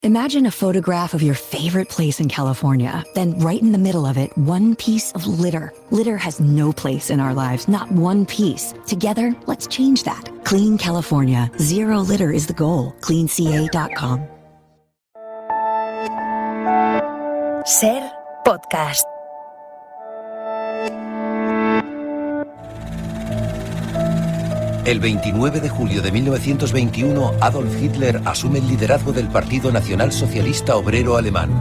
Imagine a photograph of your favorite place in California. Then right in the middle of it, one piece of litter. Litter has no place in our lives, not one piece. Together, let's change that. Clean California. Zero litter is the goal. CleanCA.com. Ser podcast. El 29 de julio de 1921, Adolf Hitler asume el liderazgo del Partido Nacional Socialista Obrero Alemán.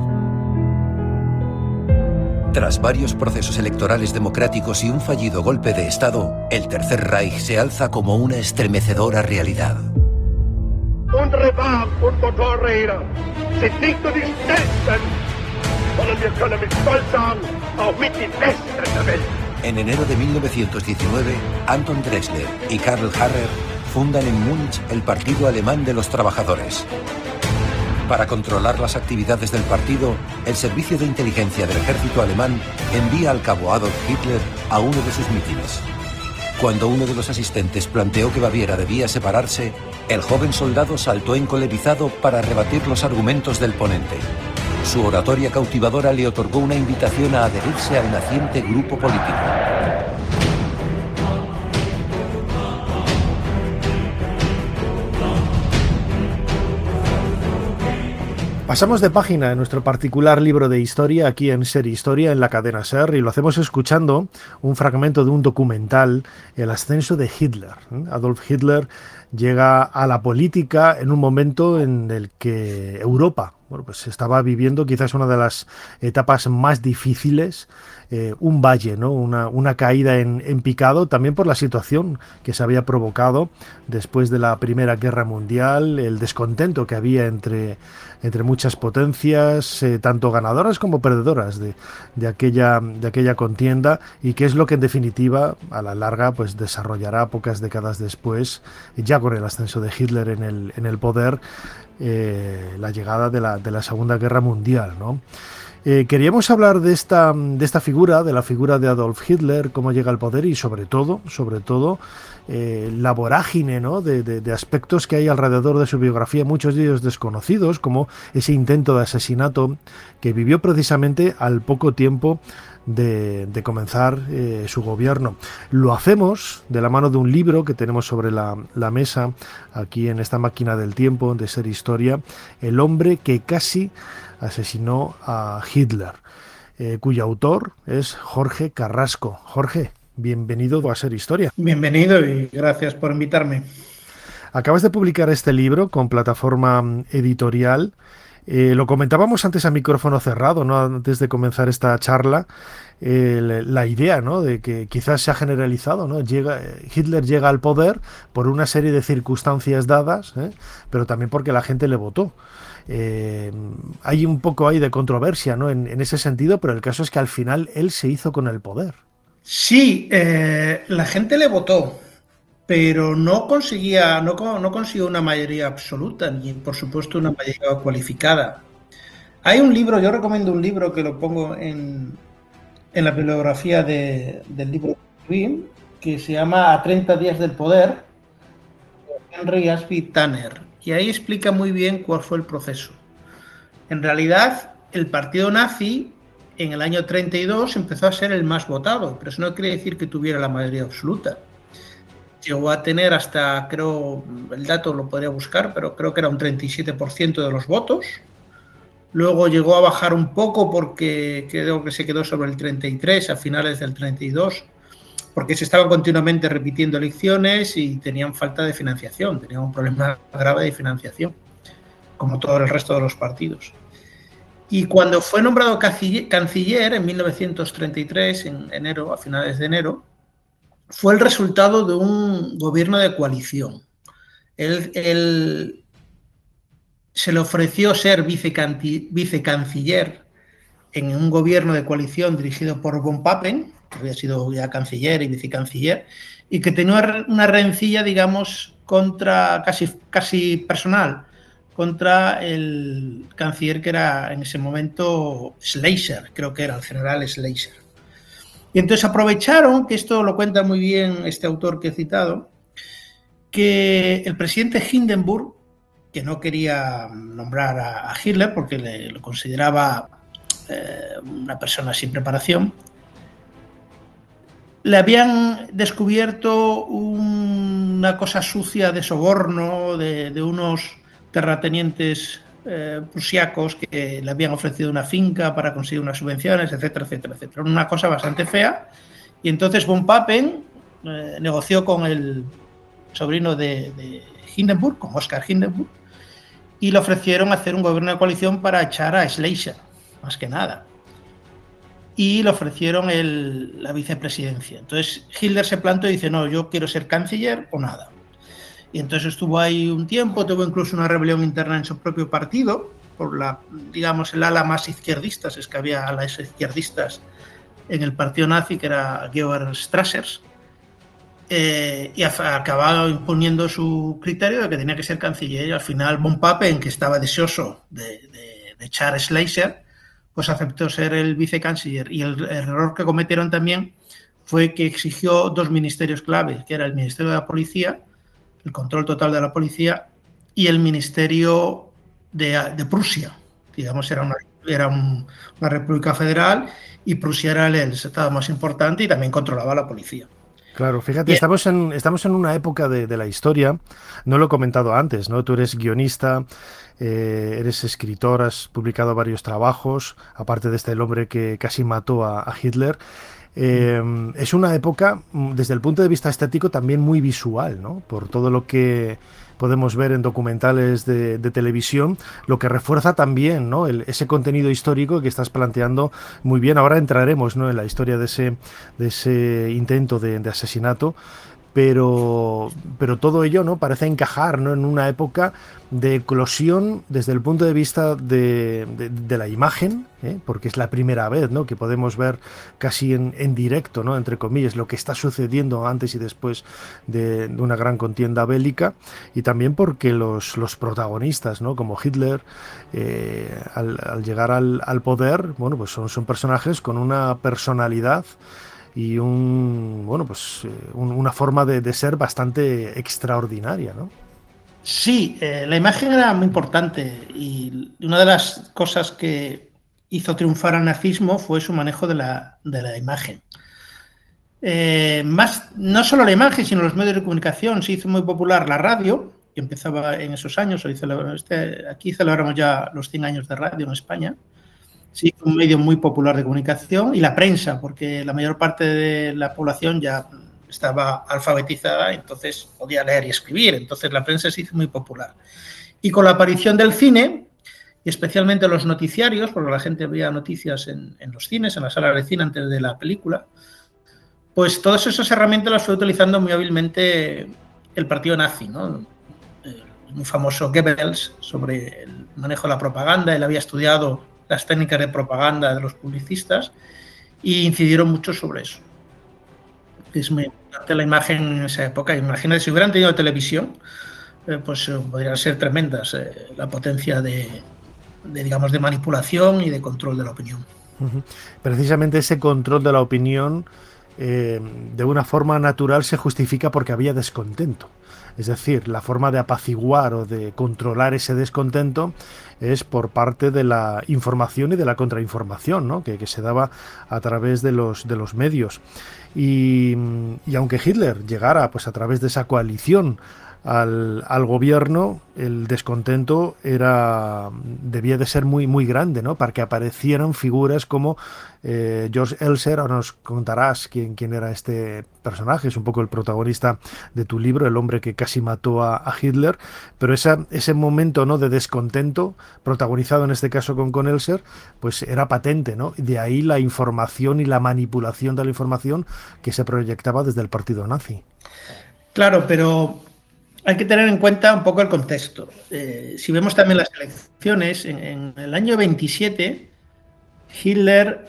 Tras varios procesos electorales democráticos y un fallido golpe de Estado, el Tercer Reich se alza como una estremecedora realidad. Unsere Bahn- und Motorräder sind nicht nur die schnellsten, sondern wir können mit Stolz sagen, auch mit die besten der Welt. En enero de 1919, Anton Drexler y Karl Harrer fundan en Múnich el Partido Alemán de los Trabajadores. Para controlar las actividades del partido, el Servicio de Inteligencia del Ejército Alemán envía al cabo Adolf Hitler a uno de sus mítines. Cuando uno de los asistentes planteó que Baviera debía separarse, el joven soldado saltó encolerizado para rebatir los argumentos del ponente. Su oratoria cautivadora le otorgó una invitación a adherirse al naciente grupo político. Pasamos de página en nuestro particular libro de historia aquí en Ser Historia, en la cadena Ser, y lo hacemos escuchando un fragmento de un documental, El ascenso de Hitler. Adolf Hitler llega a la política en un momento en el que Europa pues estaba viviendo quizás una de las etapas más difíciles, un valle, ¿no? Una caída en picado, también por la situación que se había provocado después de la Primera Guerra Mundial, el descontento que había entre muchas potencias, tanto ganadoras como perdedoras de aquella contienda, y que es lo que en definitiva a la larga pues desarrollará pocas décadas después, ya con el ascenso de Hitler en el poder, la llegada de la Segunda Guerra Mundial, ¿no? Queríamos hablar de esta figura, de la figura de Adolf Hitler, cómo llega al poder y sobre todo la vorágine, ¿no? de aspectos que hay alrededor de su biografía, muchos de ellos desconocidos, como ese intento de asesinato que vivió precisamente al poco tiempo de comenzar su gobierno. Lo hacemos de la mano de un libro que tenemos sobre la mesa aquí en esta máquina del tiempo de Ser Historia, El hombre que casi asesinó a Hitler, cuyo autor es Jorge Carrasco. Jorge, bienvenido a Ser Historia. Bienvenido y gracias por invitarme. Acabas de publicar este libro con Plataforma Editorial. Lo comentábamos antes a micrófono cerrado, ¿no? Antes de comenzar esta charla, la idea, ¿no? De que quizás se ha generalizado, ¿no? Hitler llega al poder por una serie de circunstancias dadas, pero también porque la gente le votó. Hay un poco ahí de controversia, ¿no? en ese sentido, pero el caso es que al final él se hizo con el poder. Sí, la gente le votó, pero no consiguió una mayoría absoluta, ni por supuesto una mayoría cualificada. Hay un libro, yo recomiendo un libro que lo pongo en la bibliografía del libro que escribí, que se llama A 30 días del poder, de Henry Ashby Tanner, y ahí explica muy bien cuál fue el proceso. En realidad, el partido nazi en el año 32 empezó a ser el más votado, pero eso no quiere decir que tuviera la mayoría absoluta. Llegó a tener hasta, creo, el dato lo podría buscar, pero creo que era un 37% de los votos. Luego llegó a bajar un poco porque creo que se quedó sobre el 33 a finales del 32, porque se estaban continuamente repitiendo elecciones y tenían falta de financiación, tenían un problema grave de financiación, como todo el resto de los partidos. Y cuando fue nombrado canciller en 1933, en enero, a finales de enero, fue el resultado de un gobierno de coalición. Él se le ofreció ser vicecanciller en un gobierno de coalición dirigido por von Papen, que había sido ya canciller y vicecanciller, y que tenía una rencilla, digamos, casi personal, contra el canciller que era en ese momento Schleicher, creo que era el general Schleicher. Y entonces aprovecharon, que esto lo cuenta muy bien este autor que he citado, que el presidente Hindenburg que no quería nombrar a Hitler porque lo consideraba una persona sin preparación, le habían descubierto una cosa sucia de soborno de unos terratenientes prusiacos que le habían ofrecido una finca para conseguir unas subvenciones, etcétera, etcétera, etcétera. Una cosa bastante fea. Y entonces von Papen negoció con el sobrino de Hindenburg, con Oskar Hindenburg, y le ofrecieron hacer un gobierno de coalición para echar a Schleicher, más que nada. Y le ofrecieron la vicepresidencia. Entonces Hitler se plantó y dice, no, yo quiero ser canciller o nada. Y entonces estuvo ahí un tiempo, tuvo incluso una rebelión interna en su propio partido, por el ala más izquierdista, es que había alas izquierdistas en el partido nazi, que era Georg Strassers, y acababa imponiendo su criterio de que tenía que ser canciller, y al final von Papen, que estaba deseoso de echar a Schleicher, pues aceptó ser el vicecanciller. Y el error que cometieron también fue que exigió dos ministerios claves, que era el Ministerio de la Policía, el control total de la policía, y el Ministerio de Prusia. Digamos, era una república federal y Prusia era el estado más importante y también controlaba la policía. Claro, fíjate, estamos en una época de la historia, no lo he comentado antes, ¿no? Tú eres guionista, eres escritor, has publicado varios trabajos, aparte de El hombre que casi mató a Hitler. Es una época, desde el punto de vista estético, también muy visual, ¿no? Por todo lo que podemos ver en documentales de televisión, lo que refuerza también, ¿no? Ese contenido histórico que estás planteando muy bien. Ahora entraremos, ¿no?, en la historia de ese intento de asesinato, pero todo ello, ¿no?, parece encajar, ¿no?, en una época de eclosión desde el punto de vista de la imagen, porque es la primera vez, ¿no?, que podemos ver casi en directo, ¿no?, entre comillas, lo que está sucediendo antes y después de una gran contienda bélica, y también porque los protagonistas, ¿no?, como Hitler, al llegar al poder, bueno, pues son personajes con una personalidad y una forma de ser bastante extraordinaria, ¿no? Sí, la imagen era muy importante y una de las cosas que hizo triunfar al nazismo fue su manejo de la imagen. No solo la imagen, sino los medios de comunicación. Se hizo muy popular la radio, que empezaba en esos años. Aquí celebramos ya los 100 años de radio en España. Sí, un medio muy popular de comunicación, y la prensa, porque la mayor parte de la población ya estaba alfabetizada, entonces podía leer y escribir, entonces la prensa se hizo muy popular. Y con la aparición del cine, y especialmente los noticiarios, porque la gente veía noticias en los cines, en las salas de cine antes de la película, pues todas esas herramientas las fue utilizando muy hábilmente el partido nazi, ¿no? El muy famoso Goebbels, sobre el manejo de la propaganda. Él había estudiado las técnicas de propaganda de los publicistas y incidieron mucho sobre eso. Es muy importante la imagen en esa época. Imagínate, si hubieran tenido televisión, pues podrían ser tremendas la potencia de manipulación y de control de la opinión. Precisamente ese control de la opinión de una forma natural se justifica porque había descontento. Es decir, la forma de apaciguar o de controlar ese descontento es por parte de la información y de la contrainformación, ¿no?, que se daba a través de los medios. Y aunque Hitler llegara, pues, a través de esa coalición al gobierno, el descontento debía de ser muy, muy grande, ¿no?, para que aparecieran figuras como George Elser. Ahora nos contarás quién era este personaje, es un poco el protagonista de tu libro, El hombre que casi mató a Hitler, pero ese momento, ¿no?, de descontento, protagonizado en este caso con Elser, pues era patente, ¿no? De ahí la información y la manipulación de la información que se proyectaba desde el partido nazi. Claro, pero hay que tener en cuenta un poco el contexto. Si vemos también las elecciones, en el año 27, Hitler,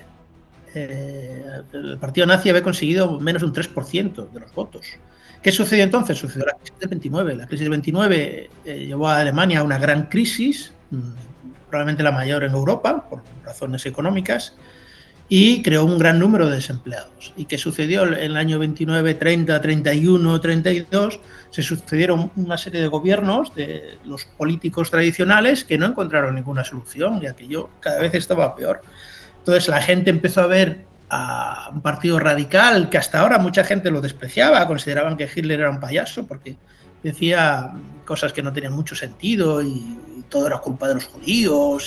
el partido nazi, había conseguido menos de un 3% de los votos. ¿Qué sucedió entonces? Sucedió la crisis del 29. La crisis del 29 llevó a Alemania a una gran crisis, probablemente la mayor en Europa, por razones económicas, y creó un gran número de desempleados. ¿Y qué sucedió? En el año 29, 30, 31, 32 se sucedieron una serie de gobiernos de los políticos tradicionales que no encontraron ninguna solución y aquello cada vez estaba peor. Entonces la gente empezó a ver a un partido radical que hasta ahora mucha gente lo despreciaba, consideraban que Hitler era un payaso porque decía cosas que no tenían mucho sentido y todo era culpa de los judíos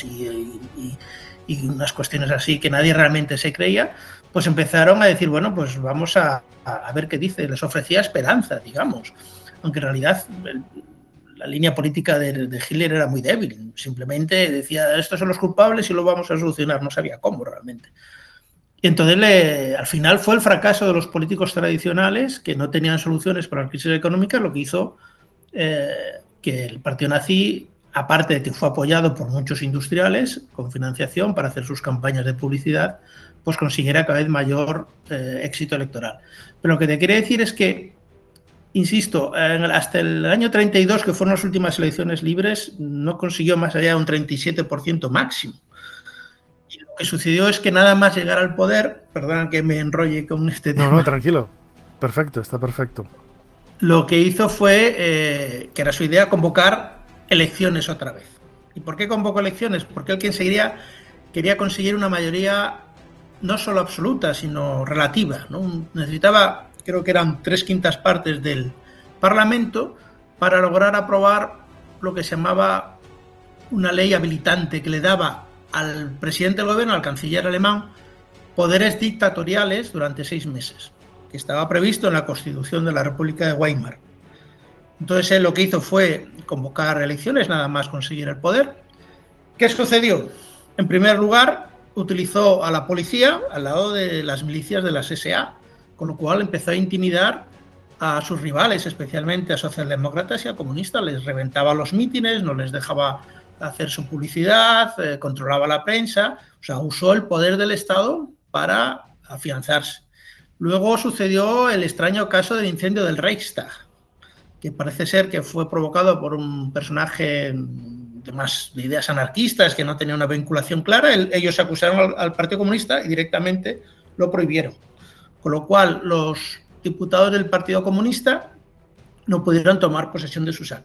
y unas cuestiones así que nadie realmente se creía, pues empezaron a decir, bueno, pues vamos a ver qué dice. Les ofrecía esperanza, digamos, aunque en realidad la línea política de Hitler era muy débil. Simplemente decía, estos son los culpables y lo vamos a solucionar. No sabía cómo realmente. Y entonces, al final fue el fracaso de los políticos tradicionales que no tenían soluciones para la crisis económica lo que hizo que el partido nazi, aparte de que fue apoyado por muchos industriales con financiación para hacer sus campañas de publicidad, pues consiguiera cada vez mayor éxito electoral. Pero lo que te quería decir es que, insisto, hasta el año 32, que fueron las últimas elecciones libres, no consiguió más allá de un 37% máximo. Y lo que sucedió es que nada más llegar al poder, perdón que me enrolle con este tema. No, tranquilo. Perfecto, está perfecto. Lo que hizo fue, que era su idea, convocar elecciones otra vez. ¿Y por qué convocó elecciones? Porque él quería conseguir una mayoría no solo absoluta, sino relativa, ¿no? Necesitaba, creo que eran 3/5 partes del Parlamento para lograr aprobar lo que se llamaba una ley habilitante que le daba al presidente del gobierno, al canciller alemán, poderes dictatoriales durante 6 meses, que estaba previsto en la Constitución de la República de Weimar. Entonces él lo que hizo fue convocar elecciones, nada más conseguir el poder. ¿Qué sucedió? En primer lugar, utilizó a la policía al lado de las milicias de las SA, con lo cual empezó a intimidar a sus rivales, especialmente a socialdemócratas y a comunistas. Les reventaba los mítines, no les dejaba hacer su publicidad, controlaba la prensa, o sea, usó el poder del Estado para afianzarse. Luego sucedió el extraño caso del incendio del Reichstag, que parece ser que fue provocado por un personaje de ideas anarquistas que no tenía una vinculación clara. Ellos acusaron al Partido Comunista y directamente lo prohibieron. Con lo cual, los diputados del Partido Comunista no pudieron tomar posesión de sus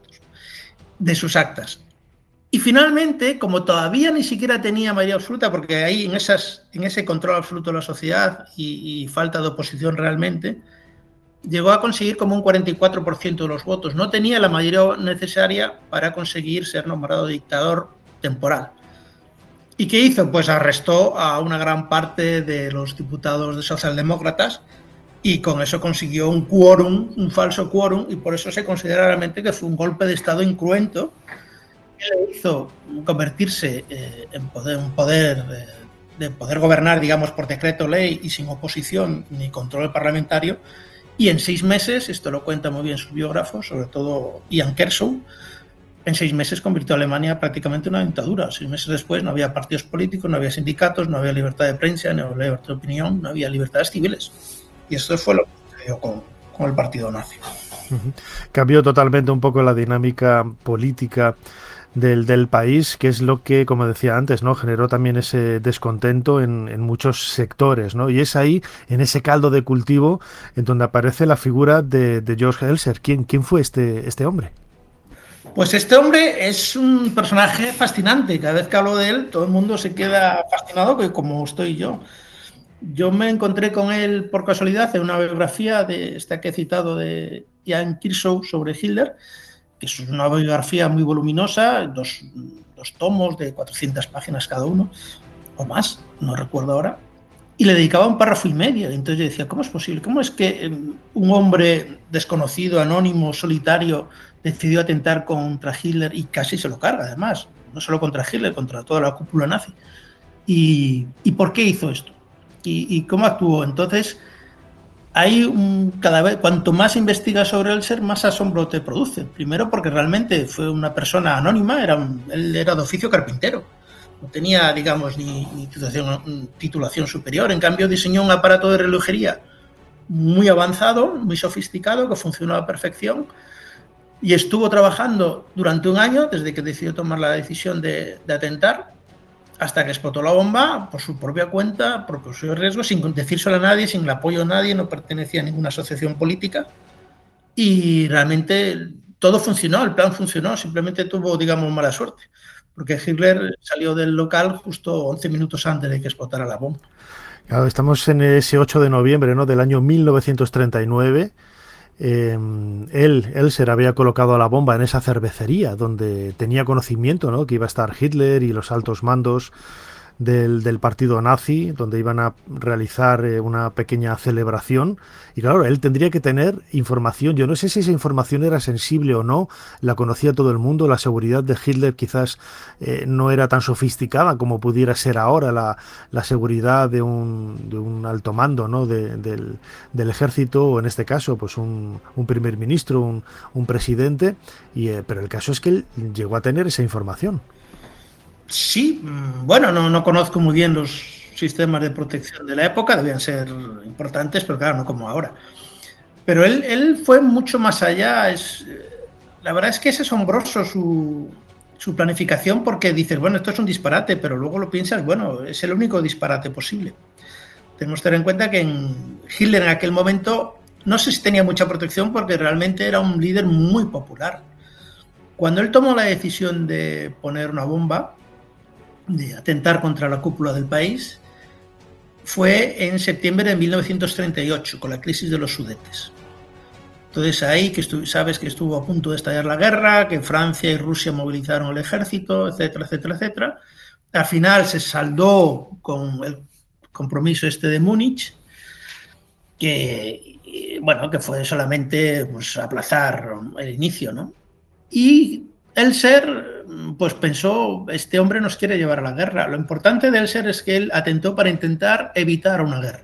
actas. Y finalmente, como todavía ni siquiera tenía mayoría absoluta, porque ahí en ese control absoluto de la sociedad y falta de oposición realmente, llegó a conseguir como un 44% de los votos. No tenía la mayoría necesaria para conseguir ser nombrado dictador temporal. ¿Y qué hizo? Pues arrestó a una gran parte de los diputados de socialdemócratas y con eso consiguió un quórum, un falso quórum, y por eso se considera realmente que fue un golpe de Estado incruento que le hizo convertirse en poder gobernar, digamos, por decreto ley y sin oposición ni control parlamentario. Y en 6 meses, esto lo cuenta muy bien su biógrafo, sobre todo Ian Kershaw, en 6 meses convirtió a Alemania prácticamente en una dictadura. 6 meses después no había partidos políticos, no había sindicatos, no había libertad de prensa, no había libertad de opinión, no había libertades civiles. Y esto fue lo que sucedió con el partido nazi. Cambió totalmente un poco la dinámica política del país, que es lo que, como decía antes, ¿no?, generó también ese descontento en muchos sectores, ¿no? Y es ahí, en ese caldo de cultivo, en donde aparece la figura de Georg Elser. ¿Quién fue este hombre? Pues este hombre es un personaje fascinante. Cada vez que hablo de él, todo el mundo se queda fascinado, como estoy yo. Yo me encontré con él por casualidad en una biografía de esta que he citado de Ian Kershaw sobre Hitler, que es una biografía muy voluminosa, dos tomos de 400 páginas cada uno, o más, no recuerdo ahora, y le dedicaba 1,5 párrafos. Entonces yo decía, ¿cómo es posible? ¿Cómo es que un hombre desconocido, anónimo, solitario, decidió atentar contra Hitler y casi se lo carga, además? No solo contra Hitler, contra toda la cúpula nazi. ¿Y por qué hizo esto? ¿Y cómo actuó? Entonces, cada vez, cuanto más investigas sobre Elser, más asombro te produce. Primero porque realmente fue una persona anónima, él era de oficio carpintero, no tenía, digamos, ni titulación superior. En cambio, diseñó un aparato de relojería muy avanzado, muy sofisticado, que funcionó a la perfección, y estuvo trabajando durante 1 año, desde que decidió tomar la decisión de atentar, hasta que explotó la bomba por su propia cuenta, por su riesgo, sin decírselo a nadie, sin el apoyo de nadie, no pertenecía a ninguna asociación política y realmente todo funcionó, el plan funcionó, simplemente tuvo, digamos, mala suerte, porque Hitler salió del local justo 11 minutos antes de que explotara la bomba. Claro, estamos en ese 8 de noviembre, ¿no?, del año 1939. Elser había colocado la bomba en esa cervecería donde tenía conocimiento, ¿no?, que iba a estar Hitler y los altos mandos del partido nazi, donde iban a realizar una pequeña celebración. Y claro, él tendría que tener información. Yo no sé si esa información era sensible o no, la conocía todo el mundo, la seguridad de Hitler quizás no era tan sofisticada como pudiera ser ahora la seguridad de un alto mando, ¿no?, del ejército, o en este caso pues un primer ministro, un presidente, pero el caso es que él llegó a tener esa información. Sí, bueno, no conozco muy bien los sistemas de protección de la época, debían ser importantes, pero claro, no como ahora. Pero él fue mucho más allá. La verdad es que es asombroso su planificación, porque dices, bueno, esto es un disparate, pero luego lo piensas, bueno, es el único disparate posible. Tenemos que tener en cuenta que Hitler en aquel momento no sé si tenía mucha protección, porque realmente era un líder muy popular. Cuando él tomó la decisión de poner una bomba, de atentar contra la cúpula del país, fue en septiembre de 1938, con la crisis de los Sudetes. Entonces ahí sabes que estuvo a punto de estallar la guerra, que Francia y Rusia movilizaron el ejército, etcétera, etcétera, etcétera. Al final se saldó con el compromiso de Múnich, que fue solamente pues aplazar el inicio, ¿no? Y Elser pues pensó, este hombre nos quiere llevar a la guerra. Lo importante de Elser es que él atentó para intentar evitar una guerra.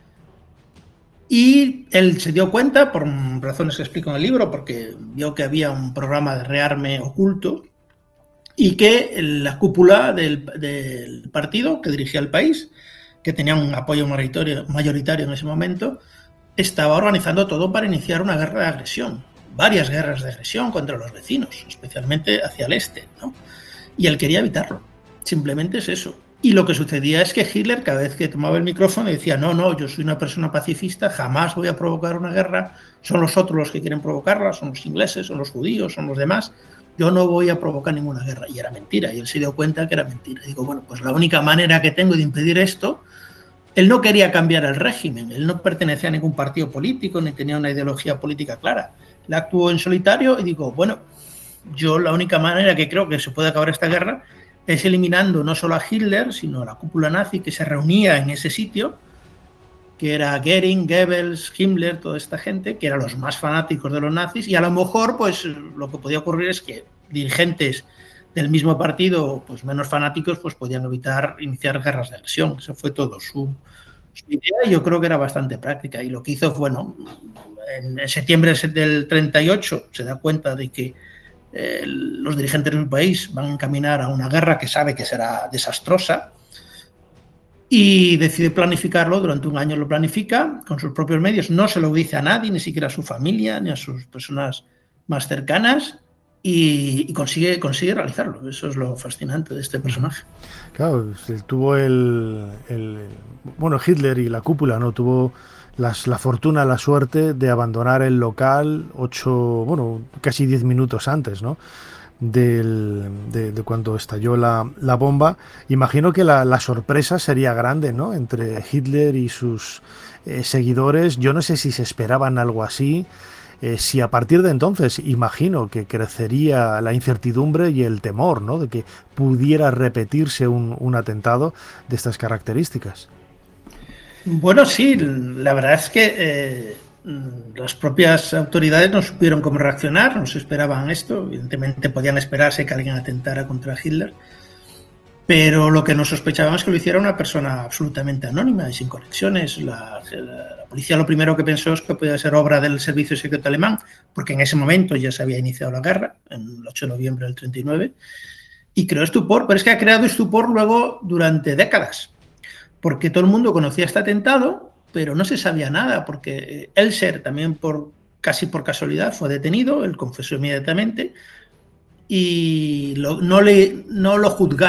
Y él se dio cuenta, por razones que explico en el libro, porque vio que había un programa de rearme oculto y que la cúpula del partido que dirigía el país, que tenía un apoyo mayoritario en ese momento, estaba organizando todo para iniciar una guerra de agresión. Varias guerras de agresión contra los vecinos, especialmente hacia el este, ¿no? Y él quería evitarlo. Simplemente es eso. Y lo que sucedía es que Hitler, cada vez que tomaba el micrófono, decía, no, yo soy una persona pacifista, jamás voy a provocar una guerra, son los otros los que quieren provocarla, son los ingleses, son los judíos, son los demás, yo no voy a provocar ninguna guerra. Y era mentira, y él se dio cuenta que era mentira. Y digo, bueno, pues la única manera que tengo de impedir esto. Él no quería cambiar el régimen, él no pertenecía a ningún partido político, ni tenía una ideología política clara. Él actuó en solitario y digo, bueno, yo la única manera que creo que se puede acabar esta guerra es eliminando no solo a Hitler, sino a la cúpula nazi que se reunía en ese sitio, que era Goering, Goebbels, Himmler, toda esta gente, que eran los más fanáticos de los nazis, y a lo mejor pues lo que podía ocurrir es que dirigentes del mismo partido, pues menos fanáticos, pues podían evitar iniciar guerras de agresión. Eso fue todo su idea, y yo creo que era bastante práctica. Y lo que hizo, bueno, en septiembre del 38 se da cuenta de que los dirigentes del país van a encaminar a una guerra que sabe que será desastrosa, y decide planificarlo. Durante un año lo planifica con sus propios medios, no se lo dice a nadie, ni siquiera a su familia, ni a sus personas más cercanas, y consigue realizarlo. Eso es lo fascinante de este personaje. Claro, tuvo bueno, Hitler y la cúpula, ¿no? Tuvo la fortuna, la suerte de abandonar el local casi 10 minutos antes, ¿no?, de cuando estalló la bomba. Imagino que la sorpresa sería grande, ¿no?, entre Hitler y sus seguidores. Yo no sé si se esperaban algo así. Si a partir de entonces, imagino que crecería la incertidumbre y el temor, ¿no?, de que pudiera repetirse un atentado de estas características. Bueno, sí, la verdad es que las propias autoridades no supieron cómo reaccionar, no se esperaban esto. Evidentemente podían esperarse que alguien atentara contra Hitler, pero lo que no sospechaban es que lo hiciera una persona absolutamente anónima y sin conexiones. La policía lo primero que pensó es que podía ser obra del servicio secreto alemán, porque en ese momento ya se había iniciado la guerra, en el 8 de noviembre del 39, y creó estupor, pero es que ha creado estupor luego durante décadas, porque todo el mundo conocía este atentado, pero no se sabía nada, porque Elser también casi por casualidad fue detenido, él confesó inmediatamente, y no lo juzgaron.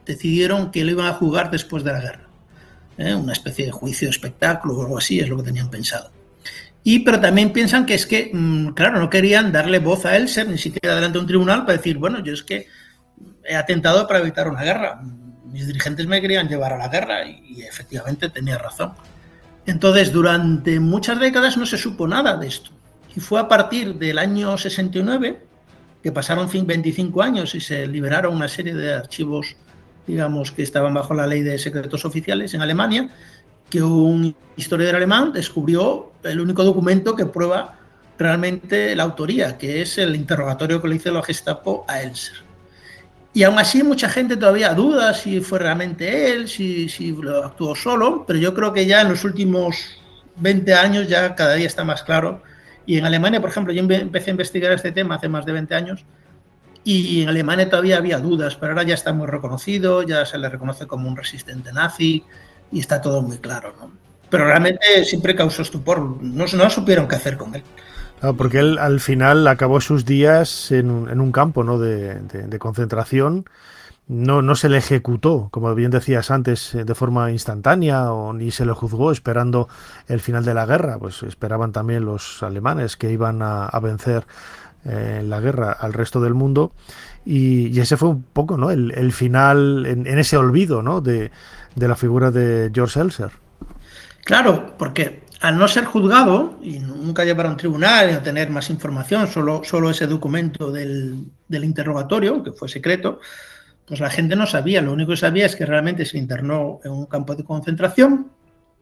decidieron que lo iban a juzgar después de la guerra. Una especie de juicio de espectáculo o algo así, es lo que tenían pensado. Pero también piensan que es que, claro, no querían darle voz a Elser, ni siquiera delante de un tribunal, para decir, bueno, yo es que he atentado para evitar una guerra. Mis dirigentes me querían llevar a la guerra y efectivamente tenía razón. Entonces, durante muchas décadas no se supo nada de esto. Y fue a partir del año 69, que pasaron 25 años y se liberaron una serie de archivos, digamos, que estaban bajo la ley de secretos oficiales en Alemania, que un historiador alemán descubrió el único documento que prueba realmente la autoría, que es el interrogatorio que le hizo la Gestapo a Elser. Y aún así mucha gente todavía duda si fue realmente él, si lo actuó solo, pero yo creo que ya en los últimos 20 años ya cada día está más claro. Y en Alemania, por ejemplo, yo empecé a investigar este tema hace más de 20 años y en Alemania todavía había dudas, pero ahora ya está muy reconocido, ya se le reconoce como un resistente nazi y está todo muy claro, ¿no? Pero realmente siempre causó estupor, no supieron qué hacer con él. Claro, porque él al final acabó sus días en un campo, ¿no?, de concentración. No se le ejecutó, como bien decías antes, de forma instantánea, o ni se le juzgó esperando el final de la guerra. Pues esperaban también los alemanes que iban a vencer en la guerra al resto del mundo. Y ese fue un poco, ¿no?, el final en ese olvido, ¿no?, de la figura de George Elser. Claro, porque al no ser juzgado y nunca llevar a un tribunal y no tener más información, solo ese documento del interrogatorio, que fue secreto, pues la gente no sabía. Lo único que sabía es que realmente se internó en un campo de concentración,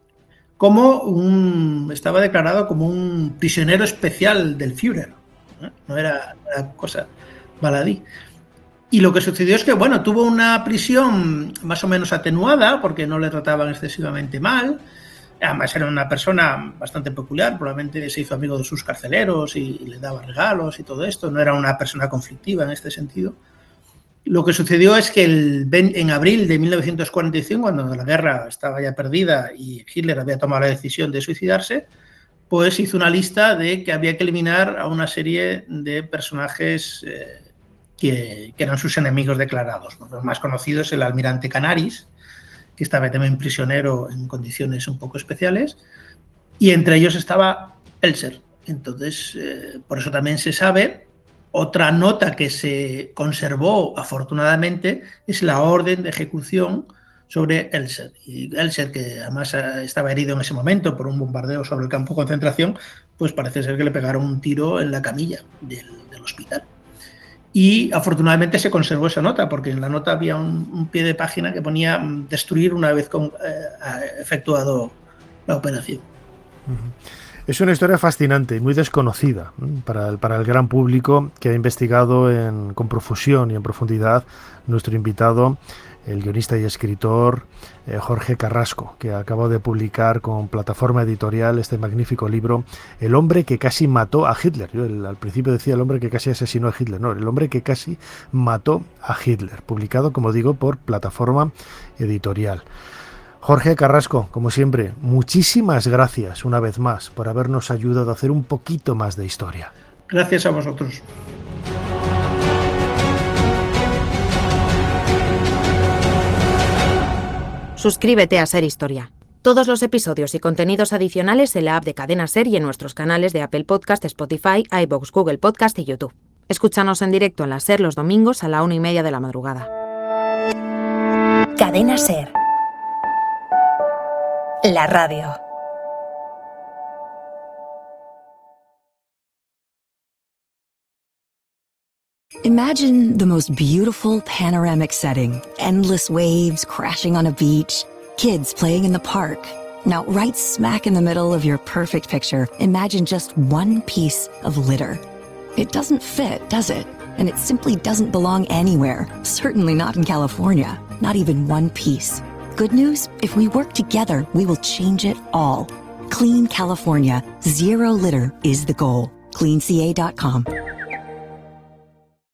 estaba declarado como un prisionero especial del Führer, ¿no? No era cosa baladí. Y lo que sucedió es que, bueno, tuvo una prisión más o menos atenuada porque no le trataban excesivamente mal. Además era una persona bastante peculiar, probablemente se hizo amigo de sus carceleros y le daba regalos y todo esto. No era una persona conflictiva en este sentido. Lo que sucedió es que en abril de 1945, cuando la guerra estaba ya perdida y Hitler había tomado la decisión de suicidarse, pues hizo una lista de que había que eliminar a una serie de personajes que eran sus enemigos declarados, ¿no? Los más conocidos, el almirante Canaris, que estaba también prisionero en condiciones un poco especiales, y entre ellos estaba Elser. Entonces, por eso también se sabe. Otra nota que se conservó, afortunadamente, es la orden de ejecución sobre Elser. Y Elser, que además estaba herido en ese momento por un bombardeo sobre el campo de concentración, pues parece ser que le pegaron un tiro en la camilla del hospital. Y afortunadamente se conservó esa nota, porque en la nota había un pie de página que ponía destruir una vez efectuado la operación. Es una historia fascinante y muy desconocida para el gran público que ha investigado con profusión y en profundidad nuestro invitado, el guionista y escritor Jorge Carrasco, que acaba de publicar con Plataforma Editorial este magnífico libro, El hombre que casi mató a Hitler. Yo al principio decía el hombre que casi asesinó a Hitler, no, el hombre que casi mató a Hitler, publicado, como digo, por Plataforma Editorial. Jorge Carrasco, como siempre, muchísimas gracias una vez más por habernos ayudado a hacer un poquito más de historia. Gracias a vosotros. Suscríbete a Ser Historia. Todos los episodios y contenidos adicionales en la app de Cadena Ser y en nuestros canales de Apple Podcast, Spotify, iVoox, Google Podcast y YouTube. Escúchanos en directo en la Ser los domingos a la 1:30 de la madrugada. Cadena Ser. La radio. Imagine the most beautiful panoramic setting. Endless waves crashing on a beach. Kids playing in the park. Now, right smack in the middle of your perfect picture, imagine just one piece of litter. It doesn't fit, does it? And it simply doesn't belong anywhere. Certainly not in California. Not even one piece. Good news? If we work together, we will change it all. Clean California. Zero litter is the goal. CleanCA.com.